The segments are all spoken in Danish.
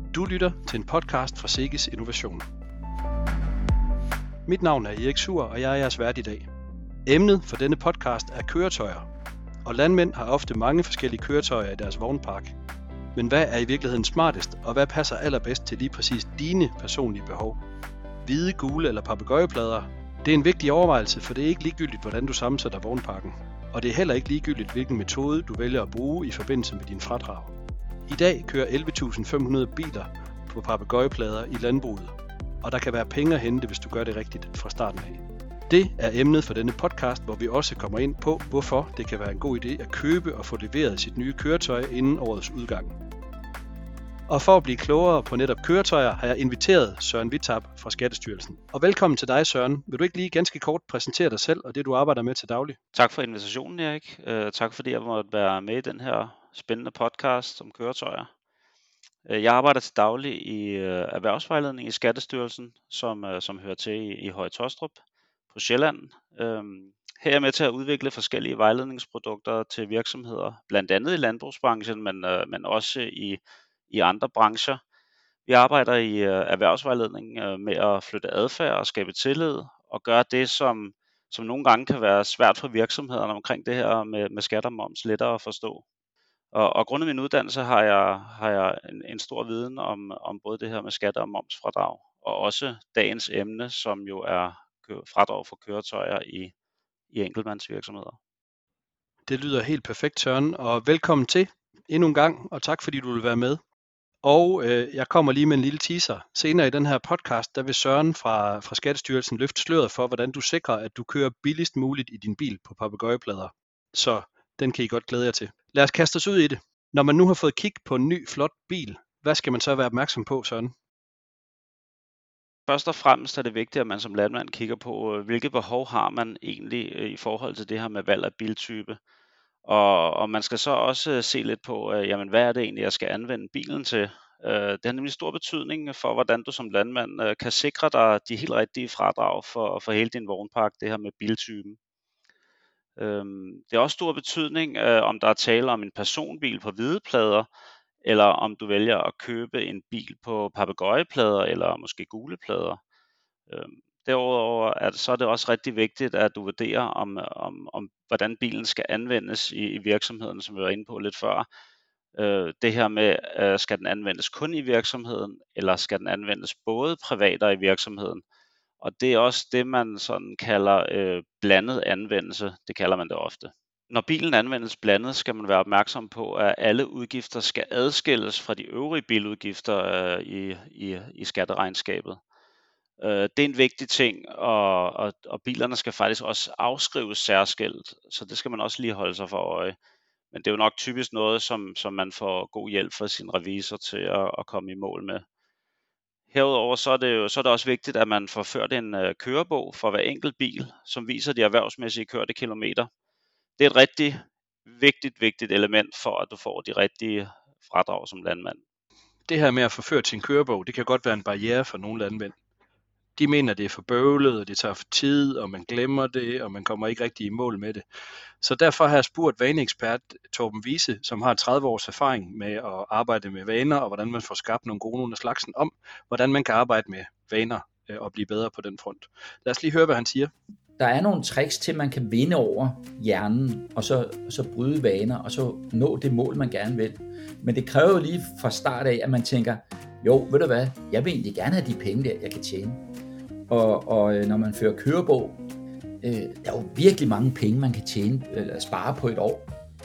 Du lytter til en podcast fra Sikkes Innovation. Mit navn er Erik Suhr, og jeg er jeres vært i dag. Emnet for denne podcast er køretøjer, og landmænd har ofte mange forskellige køretøjer i deres vognpark. Men hvad er i virkeligheden smartest, og hvad passer allerbedst til lige præcis dine personlige behov? Hvide, gule eller papegøjeplader? Det er en vigtig overvejelse, for det er ikke ligegyldigt, hvordan du sammensætter vognparken. Og det er heller ikke ligegyldigt, hvilken metode du vælger at bruge i forbindelse med din fradrag. I dag kører 11.500 biler på papegøjeplader i landbruget, og der kan være penge at hente, hvis du gør det rigtigt fra starten af. Det er emnet for denne podcast, hvor vi også kommer ind på, hvorfor det kan være en god idé at købe og få leveret sit nye køretøj inden årets udgang. Og for at blive klogere på netop køretøjer, har jeg inviteret Søren Whittarp fra Skattestyrelsen. Og velkommen til dig, Søren. Vil du ikke lige ganske kort præsentere dig selv og det, du arbejder med til daglig? Tak for invitationen, Erik. Tak fordi jeg måtte være med i den her spændende podcast om køretøjer. Jeg arbejder til daglig i erhvervsvejledning i Skattestyrelsen, som hører til i Høje Taastrup på Sjælland. Her er jeg med til at udvikle forskellige vejledningsprodukter til virksomheder, blandt andet i landbrugsbranchen, men også i andre brancher. Vi arbejder i erhvervsvejledning med at flytte adfærd og skabe tillid og gøre det, som nogle gange kan være svært for virksomhederne omkring det her med skat og moms lettere at forstå. Og grundet min uddannelse har jeg en stor viden om både det her med skat og momsfradrag, og også dagens emne, som jo er fradrag for køretøjer i enkeltmandsvirksomheder. Det lyder helt perfekt, Søren, og velkommen til endnu en gang, og tak fordi du vil være med. Og jeg kommer lige med en lille teaser. Senere i den her podcast, der vil Søren fra Skattestyrelsen løfte sløret for, hvordan du sikrer, at du kører billigst muligt i din bil på papegøjeplader. Så den kan I godt glæde jer til. Lad os kaste os ud i det. Når man nu har fået kig på en ny, flot bil, hvad skal man så være opmærksom på, Søren? Først og fremmest er det vigtigt, at man som landmand kigger på, hvilke behov har man egentlig i forhold til det her med valg af biltype. Og man skal så også se lidt på, jamen, hvad er det egentlig, jeg skal anvende bilen til. Det har nemlig stor betydning for, hvordan du som landmand kan sikre dig de helt rigtige fradrag for hele din vognpark, det her med biltypen. Det har også stor betydning, om der er tale om en personbil på hvide plader, eller om du vælger at købe en bil på papegøjeplader eller måske gule plader. Derudover så er det også rigtig vigtigt, at du vurderer, om hvordan bilen skal anvendes i virksomheden, som vi var inde på lidt før. Det her med, skal den anvendes kun i virksomheden, eller skal den anvendes både privat og i virksomheden? Og det er også det, man sådan kalder blandet anvendelse. Det kalder man det ofte. Når bilen anvendes blandet, skal man være opmærksom på, at alle udgifter skal adskilles fra de øvrige biludgifter i skatteregnskabet. Det er en vigtig ting, og bilerne skal faktisk også afskrives særskilt, så det skal man også lige holde sig for øje. Men det er jo nok typisk noget, som man får god hjælp fra sin revisor til at komme i mål med. Herudover så er det også vigtigt, at man får ført en kørebog for hver enkelt bil, som viser de erhvervsmæssige kørte kilometer. Det er et rigtig vigtigt element for, at du får de rigtige fradrag som landmand. Det her med at få ført sin kørebog, det kan godt være en barriere for nogle landmænd. De mener, det er for bøvlet, og det tager for tid, og man glemmer det, og man kommer ikke rigtig i mål med det. Så derfor har jeg spurgt vaneekspert Torben Wiese, som har 30 års erfaring med at arbejde med vaner, og hvordan man får skabt nogle gode nogle af slagsen om, hvordan man kan arbejde med vaner og blive bedre på den front. Lad os lige høre, hvad han siger. Der er nogle tricks til, man kan vinde over hjernen, og så bryde vaner, og så nå det mål, man gerne vil. Men det kræver jo lige fra start af, at man tænker, jo, ved du hvad, jeg vil egentlig gerne have de penge der, jeg kan tjene. Og når man fører kørebog, der er jo virkelig mange penge, man kan tjene eller spare på et år.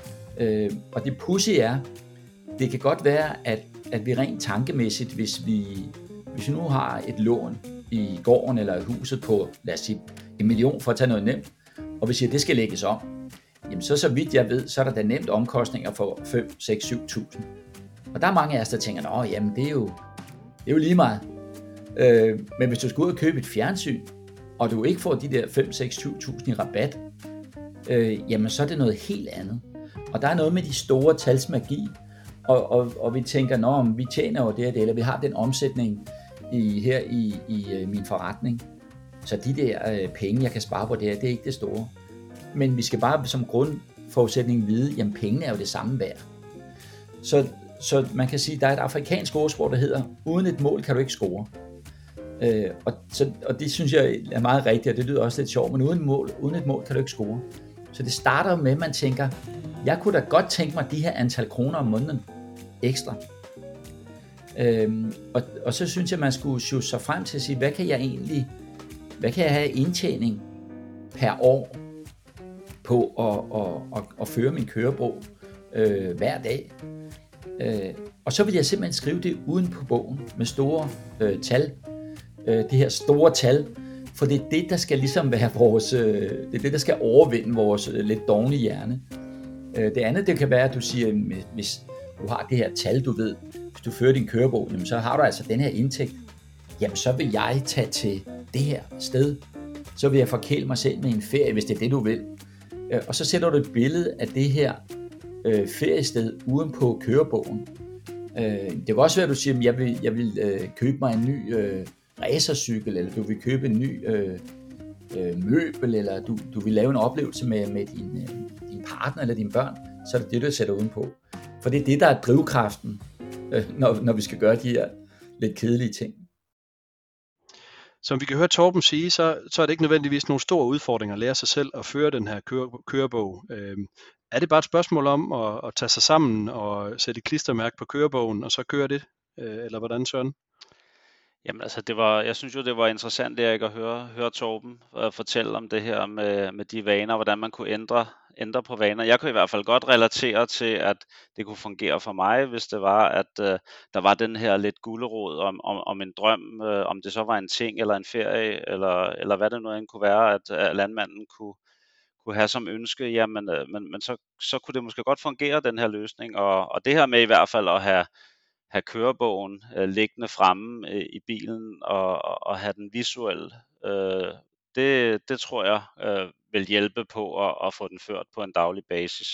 Og det pudsige er, det kan godt være, at vi rent tankemæssigt, hvis vi nu har et lån i gården eller i huset på, lad os sige, 1 million for at tage noget nemt, og vi siger, at det skal lægges om, jamen så vidt jeg ved, så er der da nemt omkostninger for 5, 6, 7.000. Og der er mange af os, der tænker, jamen det er jo lige meget. Men hvis du skal ud og købe et fjernsyn, og du ikke får de der 5, 6, 7.000 i rabat, jamen så er det noget helt andet. Og der er noget med de store tals magi, og vi tænker, vi tjener jo det, eller vi har den omsætning her i min forretning. Så de der penge, jeg kan spare på det her, det er ikke det store. Men vi skal bare som grundforudsætning vide, jamen pengene er jo det samme værd. Så man kan sige, at der er et afrikansk ordsprog, der hedder, uden et mål kan du ikke score. Og det synes jeg er meget rigtigt, og det lyder også lidt sjovt, men uden et mål kan du ikke score. Så det starter med, at man tænker, jeg kunne da godt tænke mig de her antal kroner om måneden ekstra. Og så synes jeg, man skulle sjusse sig frem til at sige, hvad kan jeg have indtjening per år på at føre min kørebog hver dag. Og så vil jeg simpelthen skrive det uden på bogen med store tal. Det her store tal, for det er det, der skal ligesom være vores, det er det, der skal overvinde vores lidt dovne hjerne. Det andet, det kan være, at du siger, hvis du har det her tal, du ved, hvis du fører din kørebog, jamen, så har du altså den her indtægt. Jamen, så vil jeg tage til det her sted. Så vil jeg forkæle mig selv med en ferie, hvis det er det, du vil. Og så sætter du et billede af det her feriested uden på kørebogen. Det kan også være, at du siger, at jeg vil købe mig en ny racercykel, eller du vil købe en ny møbel, eller du vil lave en oplevelse med din partner eller dine børn, så er det det, du sætter udenpå. For det er det, der er drivkraften, når vi skal gøre de her lidt kedelige ting. Som vi kan høre Torben sige, så er det ikke nødvendigvis nogen stor udfordring at lære sig selv at føre den her kørebog. Er det bare et spørgsmål om at tage sig sammen og sætte et klistermærke på kørebogen, og så køre det? Eller hvordan, Søren? Jamen altså, jeg synes jo, det var interessant, Erik, at høre Torben fortælle om det her med de vaner, hvordan man kunne ændre på vaner. Jeg kunne i hvert fald godt relatere til, at det kunne fungere for mig, hvis det var, at der var den her lidt gulerod om en drøm, om det så var en ting eller en ferie, eller hvad det nu end kunne være, at landmanden kunne have som ønske, jamen, men så kunne det måske godt fungere, den her løsning, og det her med i hvert fald at have kørebogen liggende fremme i bilen og have den visuel, det tror jeg vil hjælpe på at få den ført på en daglig basis.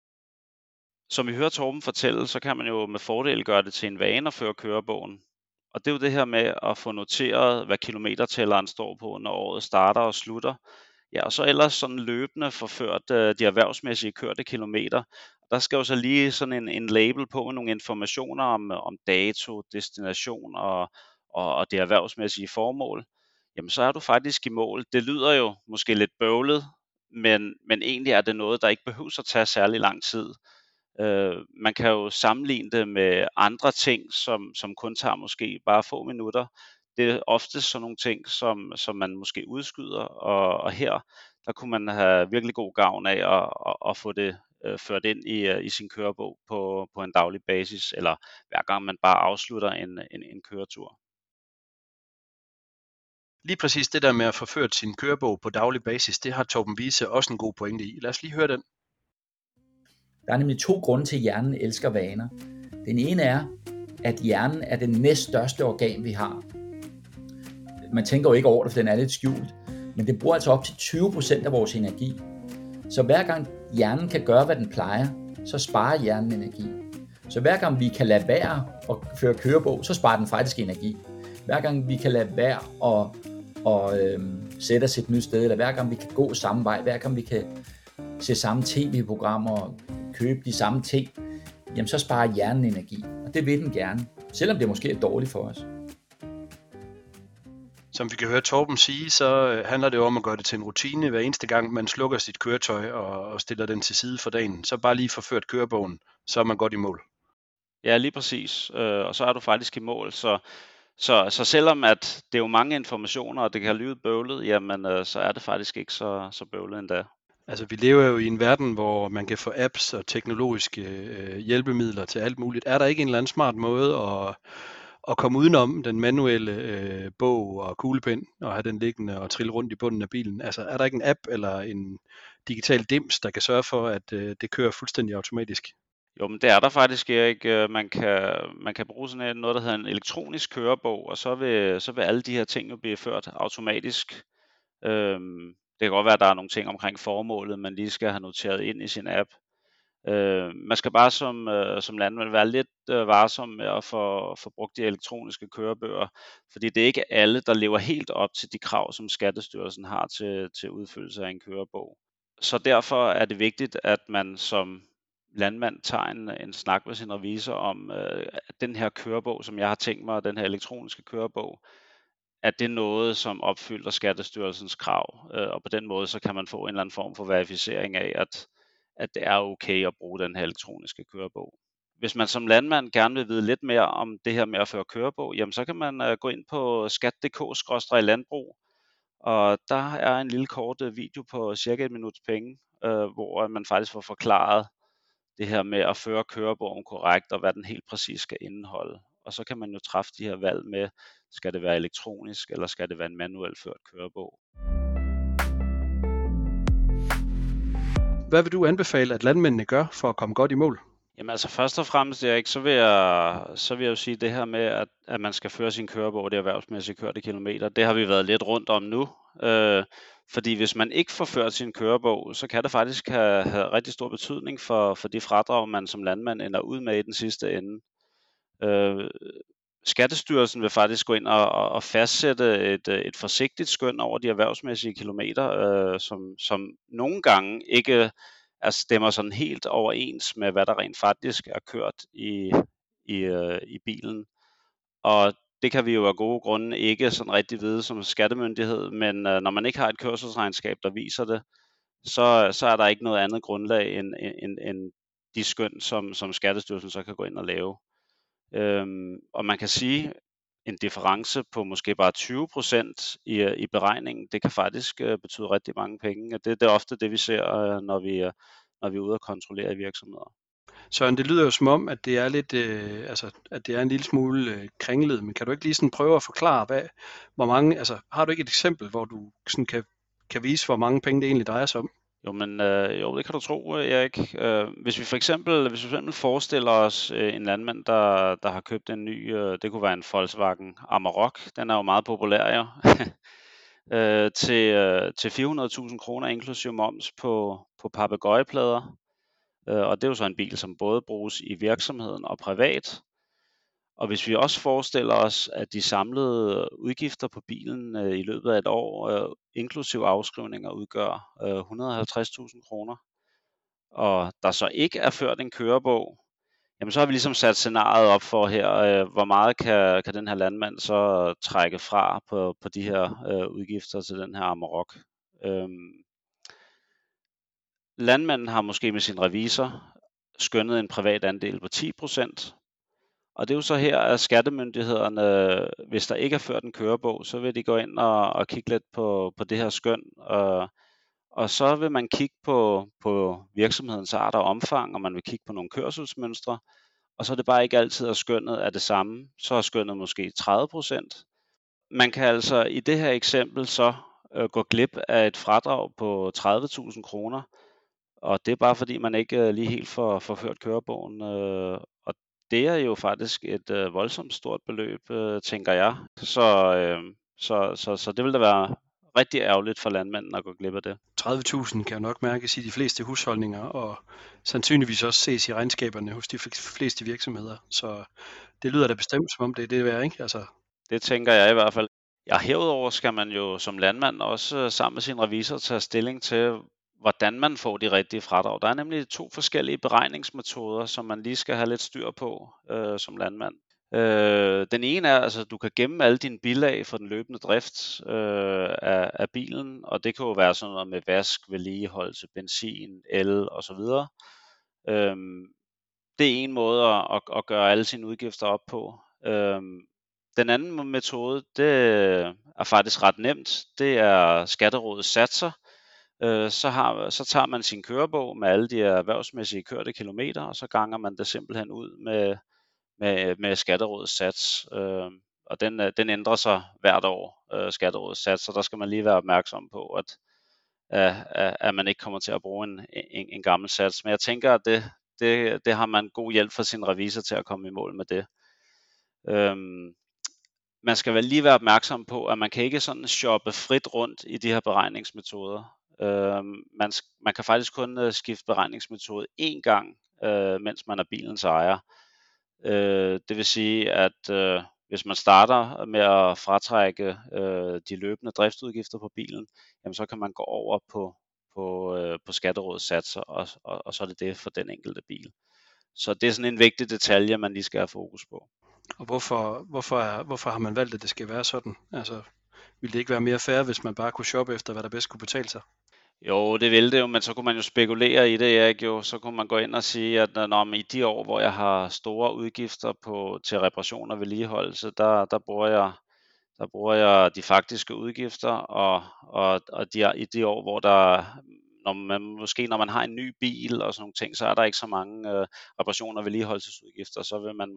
Som vi hører Torben fortælle, så kan man jo med fordel gøre det til en vane at føre kørebogen. Og det er jo det her med at få noteret, hvad kilometertælleren står på, når året starter og slutter. Ja, og så ellers sådan løbende forført de erhvervsmæssige kørte kilometer. Der skal jo så lige sådan en label på med nogle informationer om dato, destination og det erhvervsmæssige formål. Jamen så er du faktisk i mål. Det lyder jo måske lidt bøvlet, men egentlig er det noget, der ikke behøver at tage særlig lang tid. Man kan jo sammenligne det med andre ting, som kun tager måske bare få minutter. Det er ofte sådan nogle ting, som man måske udskyder, og her, der kunne man have virkelig god gavn af at få det ført ind i sin kørebog på en daglig basis, eller hver gang man bare afslutter en køretur. Lige præcis det der med at få ført sin kørebog på daglig basis, det har Torben Wiese også en god pointe i. Lad os lige høre den. Der er nemlig 2 grunde til, at hjernen elsker vaner. Den ene er, at hjernen er det næststørste organ, vi har. Man tænker jo ikke over det, for den er lidt skjult, men det bruger altså op til 20% af vores energi. Så hver gang hjernen kan gøre, hvad den plejer, så sparer hjernen energi. Så hver gang vi kan lade være at føre kørebog, så sparer den faktisk energi. Hver gang vi kan lade være at sætte os et nyt sted, eller hver gang vi kan gå samme vej, hver gang vi kan se samme tv-programmer og købe de samme ting, jamen så sparer hjernen energi. Og det vil den gerne, selvom det måske er dårligt for os. Som vi kan høre Torben sige, så handler det om at gøre det til en rutine hver eneste gang, man slukker sit køretøj og stiller den til side for dagen. Så bare lige forført kørebogen, så er man godt i mål. Ja, lige præcis. Og så er du faktisk i mål. Så selvom at det er jo mange informationer, og det kan lyde bøvlet, jamen så er det faktisk ikke så bøvlet endda. Altså vi lever jo i en verden, hvor man kan få apps og teknologiske hjælpemidler til alt muligt. Er der ikke en eller anden smart måde at komme udenom den manuelle bog og kuglepen og have den liggende og trille rundt i bunden af bilen? Altså er der ikke en app eller en digital dims, der kan sørge for, at det kører fuldstændig automatisk? Jo, men det er der faktisk, Erik. Man kan bruge sådan noget, der hedder en elektronisk kørebog, og så vil alle de her ting jo blive ført automatisk. Det kan godt være, at der er nogle ting omkring formålet, man lige skal have noteret ind i sin app. Man skal bare som landmand være lidt varsom med at få brugt de elektroniske kørebøger, fordi det er ikke alle, der lever helt op til de krav, som Skattestyrelsen har til udfyldelse af en kørebog. Så derfor er det vigtigt, at man som landmand tager en snak med sin revisor om, at den her kørebog, som jeg har tænkt mig, den her elektroniske kørebog, at det er noget, som opfylder Skattestyrelsens krav, og på den måde, så kan man få en eller anden form for verificering af, at det er okay at bruge den her elektroniske kørebog. Hvis man som landmand gerne vil vide lidt mere om det her med at føre kørebog, jamen så kan man gå ind på skat.dk/landbrug, og der er en lille kort video på cirka 1 minuts penge, hvor man faktisk får forklaret det her med at føre kørebogen korrekt, og hvad den helt præcis skal indeholde. Og så kan man jo træffe de her valg med, skal det være elektronisk, eller skal det være en manuelt ført kørebog. Hvad vil du anbefale, at landmændene gør for at komme godt i mål? Jamen altså først og fremmest, Erik, så vil jeg jo sige det her med, at man skal føre sin kørebog, det erhvervsmæssigt kørte kilometer. Det har vi været lidt rundt om nu. Fordi hvis man ikke får ført sin kørebog, så kan det faktisk have rigtig stor betydning for de fradrag, man som landmand ender ud med i den sidste ende. Skattestyrelsen vil faktisk gå ind og fastsætte et forsigtigt skøn over de erhvervsmæssige kilometer, som nogle gange ikke stemmer sådan helt overens med, hvad der rent faktisk er kørt i bilen. Og det kan vi jo af gode grunde ikke sådan rigtig vide som skattemyndighed, men når man ikke har et kørselsregnskab, der viser det, så er der ikke noget andet grundlag end de skøn, som Skattestyrelsen så kan gå ind og lave. Og man kan sige, en difference på måske bare 20% i beregningen, det kan faktisk betyde rigtig mange penge. Det er ofte det, vi ser, når vi er ude at kontrollere i virksomheder. Søren, det lyder jo som om, at det er lidt, at det er en lille smule kringlet, men kan du ikke lige sådan prøve at forklare, hvor mange, har du ikke et eksempel, hvor du sådan kan vise, hvor mange penge det egentlig drejer sig om? Jo, men det kan du tro, Erik. Hvis vi for eksempel forestiller os en landmand, der har købt en ny, det kunne være en Volkswagen Amarok, den er jo meget populær jo, til 400.000 kroner inklusive moms på papegøjeplader. Og det er jo så en bil, som både bruges i virksomheden og privat. Og hvis vi også forestiller os, at de samlede udgifter på bilen i løbet af et år, inklusive afskrivninger, udgør 150.000 kroner, og der så ikke er ført en kørebog, jamen så har vi ligesom sat scenariet op for her, hvor meget kan den her landmand så trække fra på de her udgifter til den her Amarok. Landmanden har måske med sin revisor skønnet en privat andel på 10%, og det er jo så her, at skattemyndighederne, hvis der ikke er ført en kørebog, så vil de gå ind og kigge lidt på det her skøn, og så vil man kigge på virksomhedens art og omfang, og man vil kigge på nogle kørselsmønstre, og så er det bare ikke altid, at skønnet er det samme. Så er skønnet måske 30%. Man kan altså i det her eksempel så gå glip af et fradrag på 30.000 kroner, og det er bare fordi, man ikke lige helt får ført kørebogen, og det er jo faktisk et voldsomt stort beløb, tænker jeg. Så det vil da være rigtig ærgerligt for landmanden at gå glip af det. 30.000 kan jo nok mærkes i de fleste husholdninger, og sandsynligvis også ses i regnskaberne hos de fleste virksomheder. Så det lyder da bestemt, som om det er det værd, ikke? Det tænker jeg i hvert fald. Ja, herudover skal man jo som landmand også sammen med sin revisor tage stilling til, hvordan man får de rigtige fradrag. Der er nemlig 2 forskellige beregningsmetoder, som man lige skal have lidt styr på som landmand. Den ene er, altså du kan gemme alle dine bilag for den løbende drift af bilen, og det kan jo være sådan noget med vask, vedligeholdelse, benzin, el osv. Det er en måde at gøre alle sine udgifter op på. Den anden metode, det er faktisk ret nemt. Det er Skatterådets satser. Så tager man sin kørebog med alle de erhvervsmæssige kørte kilometer, og så ganger man det simpelthen ud med Skatterådets sats. Og den ændrer sig hvert år, Skatterådets sats, så der skal man lige være opmærksom på, at man ikke kommer til at bruge en gammel sats. Men jeg tænker, at det har man god hjælp fra sin revisor til at komme i mål med det. Man skal vel lige være opmærksom på, at man kan ikke sådan shoppe frit rundt i de her beregningsmetoder. Man kan faktisk kun skifte beregningsmetode én gang, mens man er bilens ejer. Det vil sige, at hvis man starter med at fratrække de løbende driftsudgifter på bilen, jamen så kan man gå over på på skatterådets satser, og så er det for den enkelte bil. Så det er sådan en vigtig detalje, man lige skal have fokus på. Og hvorfor har man valgt, at det skal være sådan? Altså, ville det ikke være mere fair, hvis man bare kunne shoppe efter, hvad der bedst kunne betale sig? Jo, det ville det jo, men så kunne man jo spekulere i det, Erik. Jo. Så kunne man gå ind og sige, at i de år, hvor jeg har store udgifter til reparation og vedligeholdelse, der bruger jeg de faktiske udgifter, og i de år, hvor når man har en ny bil og sådan nogle ting, så er der ikke så mange reparationer og vedligeholdelsesudgifter, så vil man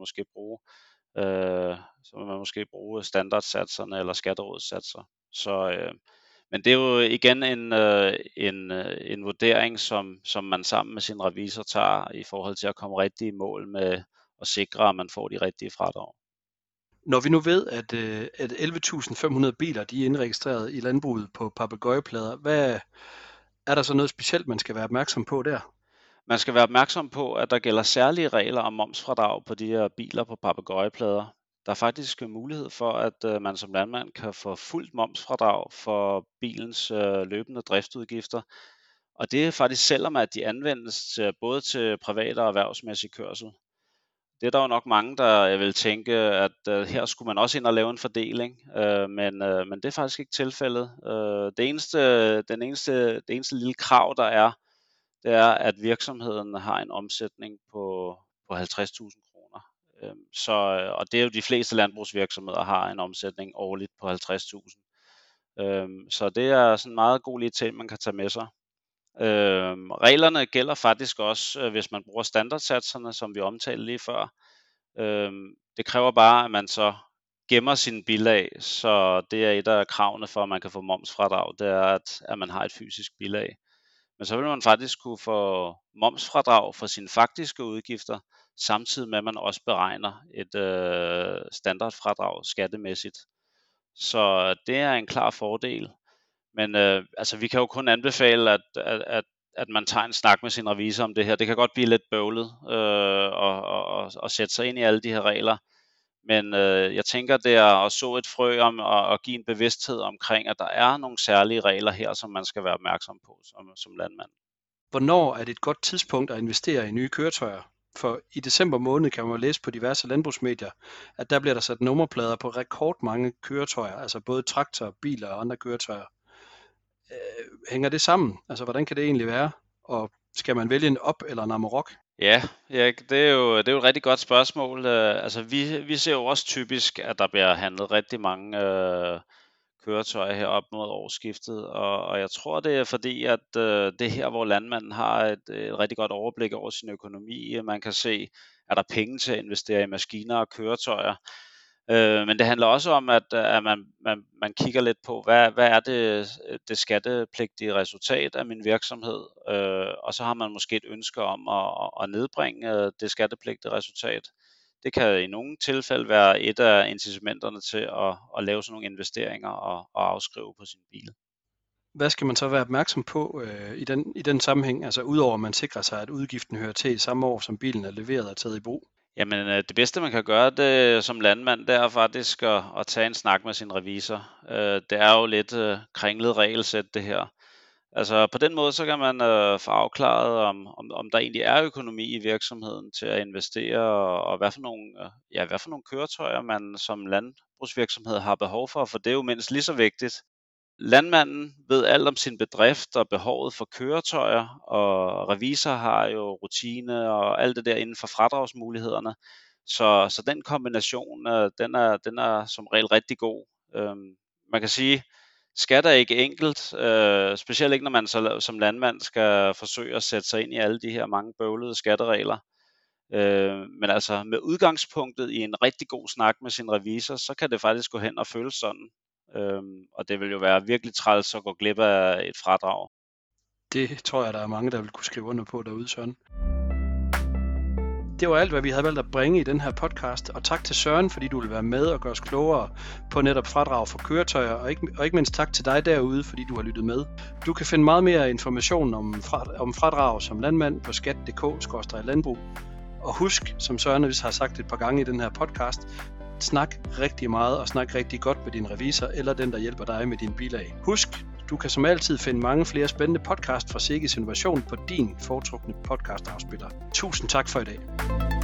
måske bruge standardsatserne eller skatterådssatser. Men det er jo igen en vurdering, som man sammen med sin revisor tager i forhold til at komme rigtig i mål med at sikre, at man får de rigtige fradrag. Når vi nu ved, at 11.500 biler de er indregistreret i landbruget på papegøjeplader, hvad er der så noget specielt, man skal være opmærksom på der? Man skal være opmærksom på, at der gælder særlige regler om momsfradrag på de her biler på papegøjeplader. Der er faktisk mulighed for, at man som landmand kan få fuldt momsfradrag for bilens løbende driftsudgifter. Og det er faktisk selvom, at de anvendes både til privat og erhvervsmæssig kørsel. Det er der jo nok mange, der vil tænke, at her skulle man også ind og lave en fordeling, men det er faktisk ikke tilfældet. Det eneste lille krav, der er, det er, at virksomheden har en omsætning på 50.000 kroner. Og det er jo de fleste landbrugsvirksomheder har en omsætning årligt på 50.000. Så det er sådan en meget god lille ting, man kan tage med sig. Reglerne gælder faktisk også, hvis man bruger standardsatserne, som vi omtalte lige før. Det kræver bare, at man så gemmer sin bilag, så det er et af kravene for, at man kan få momsfradrag, det er, at man har et fysisk bilag. Men så vil man faktisk kunne få momsfradrag for sine faktiske udgifter, samtidig med, at man også beregner et standardfradrag skattemæssigt. Så det er en klar fordel. Men vi kan jo kun anbefale, at man tager en snak med sin revisor om det her. Det kan godt blive lidt bøvlet at sætte sig ind i alle de her regler. Men jeg tænker, det er at så et frø om at give en bevidsthed omkring, at der er nogle særlige regler her, som man skal være opmærksom på som landmand. Hvornår er det et godt tidspunkt at investere i nye køretøjer? For i december måned kan man jo læse på diverse landbrugsmedier, at der bliver der sat nummerplader på rekordmange køretøjer, altså både traktorer, biler og andre køretøjer. Hænger det sammen? Altså, hvordan kan det egentlig være? Og skal man vælge en op eller en Amarok? Ja, det er jo et rigtig godt spørgsmål. Vi ser jo også typisk, at der bliver handlet rigtig mange køretøjer her op mod årsskiftet, og jeg tror, det er fordi, at det er her, hvor landmanden har et rigtig godt overblik over sin økonomi. Man kan se, er der penge til at investere i maskiner og køretøjer. Men det handler også om, at man kigger lidt på, hvad er det skattepligtige resultat af min virksomhed, og så har man måske et ønske om at nedbringe det skattepligtige resultat. Det kan i nogle tilfælde være et af incitamenterne til at lave sådan nogle investeringer og afskrive på sin bil. Hvad skal man så være opmærksom på i den sammenhæng, altså udover at man sikrer sig, at udgiften hører til i samme år, som bilen er leveret og taget i brug? Jamen, det bedste man kan gøre det som landmand, det er faktisk at tage en snak med sin revisor. Det er jo lidt kringlet regelsæt det her. Altså på den måde, så kan man få afklaret, om der egentlig er økonomi i virksomheden til at investere, og hvad for nogle køretøjer man som landbrugsvirksomhed har behov for det er jo mindst lige så vigtigt. Landmanden ved alt om sin bedrift og behovet for køretøjer, og revisor har jo rutine og alt det der inden for fradragsmulighederne. Så den kombination, den er som regel rigtig god. Man kan sige, skat er ikke enkelt, specielt ikke når man som landmand skal forsøge at sætte sig ind i alle de her mange bøvlede skatteregler. Men altså med udgangspunktet i en rigtig god snak med sin revisor, så kan det faktisk gå hen og føles sådan. Og det vil jo være virkelig træls at gå glip af et fradrag. Det tror jeg, der er mange, der vil kunne skrive under på derude, Søren. Det var alt, hvad vi havde valgt at bringe i den her podcast, og tak til Søren, fordi du vil være med og gøre os klogere på netop fradrag for køretøjer, og ikke mindst tak til dig derude, fordi du har lyttet med. Du kan finde meget mere information om fradrag som landmand på skat.dk/landbrug. Og husk, som Søren har sagt et par gange i den her podcast, snak rigtig meget og snak rigtig godt med din revisor eller den, der hjælper dig med din bilag. Husk, Du kan som altid finde mange flere spændende podcast fra Sikkes Innovation på din foretrukne podcast-afspiller. Tusind tak for i dag.